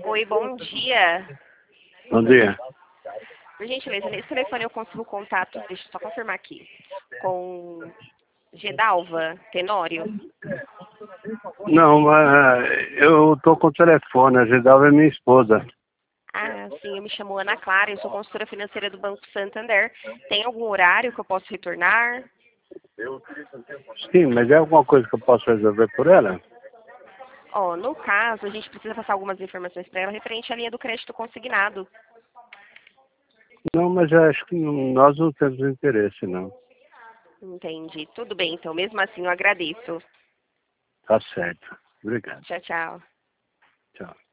Oi, bom dia. Bom dia. Por gentileza, nesse telefone eu consigo contato, deixa eu só confirmar aqui, com Gedalva Tenório. Não, mas eu tô com o telefone, a Gidalva é minha esposa. Ah, sim, eu me chamo Ana Clara, eu sou consultora financeira do Banco Santander. Tem algum horário que eu posso retornar? Sim, mas é alguma coisa que eu posso resolver por ela? Ó, no caso, a gente precisa passar algumas informações para ela referente à linha do crédito consignado. Não, mas eu acho que nós não temos interesse, não. Entendi. Tudo bem, então, mesmo assim eu agradeço. Tá certo. Obrigado. Tchau, tchau. Tchau.